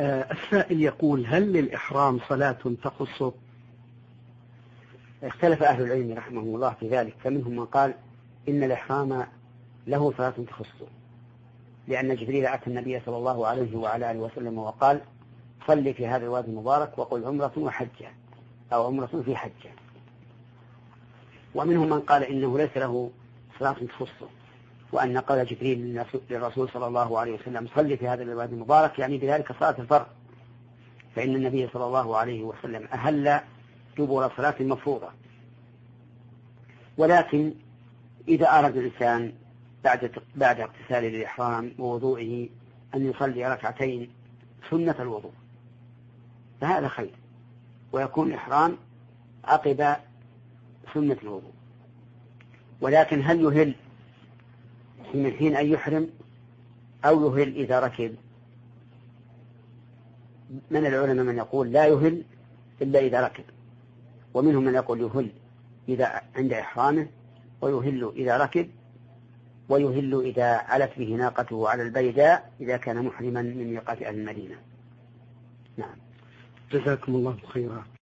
السائل يقول: هل للإحرام صلاة تخصه؟ اختلف أهل العلم رحمه الله في ذلك، فمنهم من قال إن الإحرام له صلاة تخصه، لأن جبريل أتى النبي صلى الله عليه وعلى آله وسلم وقال: صل في هذا الوادي المبارك وقل عمرة وحجة، أو عمرة في حجة. ومنهم من قال إنه ليس له صلاة تخصه، وأن قال جبريل للرسول صلى الله عليه وسلم: صل في هذا الوادي المبارك، يعني بذلك صلاة الفرض، فإن النبي صلى الله عليه وسلم أهل دبر صلاة مفروضة. ولكن إذا أراد الإنسان بعد اغتسال الإحرام ووضوئه أن يصلي ركعتين سنة الوضوء فهذا خير، ويكون الإحرام عقب سنة الوضوء. ولكن هل يهل من حين أن يحرم أو يهل إذا ركب؟ من العلماء من يقول لا يهل إلا إذا ركب، ومنهم من يقول يهل إذا عند إحرامه، ويهل إذا ركب، ويهل إذا علت به ناقته على البيداء إذا كان محرما من ميقات أهل المدينة. نعم. جزاكم الله خيرا.